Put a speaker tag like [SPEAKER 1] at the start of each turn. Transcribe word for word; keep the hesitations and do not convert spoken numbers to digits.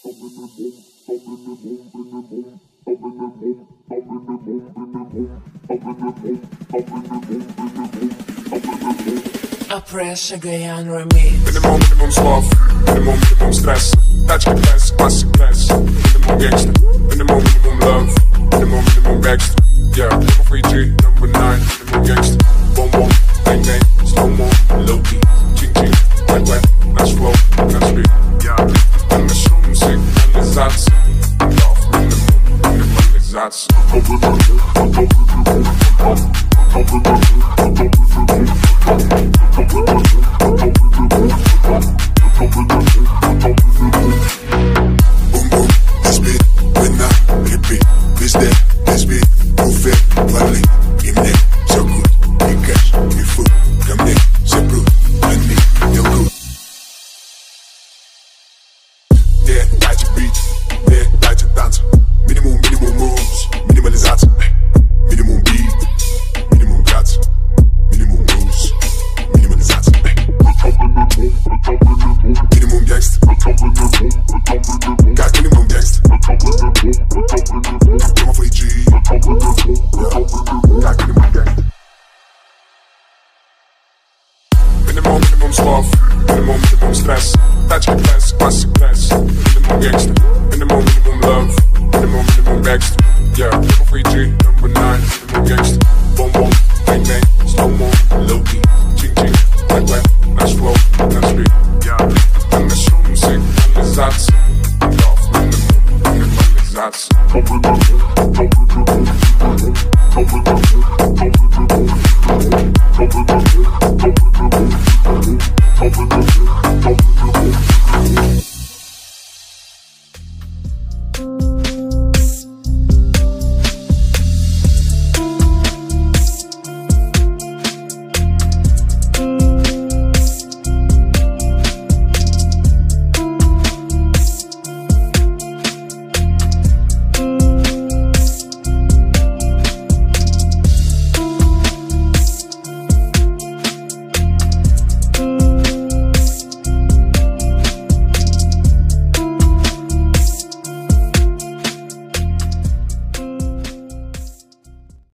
[SPEAKER 1] Pressure Gayan Remix.
[SPEAKER 2] Minimum, minimum suave, minimum, minimum stress. Tachka class, classic class. Minimum gangster, minimum, minimum love. Minimum, minimum gangster. Yeah, number three G, number nine. Minimum gangster. Boom, boom, bang, bang, slow mo, low key, ching, ching, wet, wet, nice flow, nice speed. Yeah, I'm a shooting sick, I'm the zats. Love, minimum, minimum, the zats. Minimum, minimum suave, minimum, minimum stress. Tachka class, classic class. Minimum gangster, minimum, minimum love. Minimum, minimum gangster. Yeah, number three G, number nine. Minimum gangster. Boom, boom, bang, bang, slow mo, low key, ching, ching, wet, wet, nice flow, nice speed. Yeah, I'm a shooting sick, I'm the zats. Love, minimum, minimum, the zats. Thank you.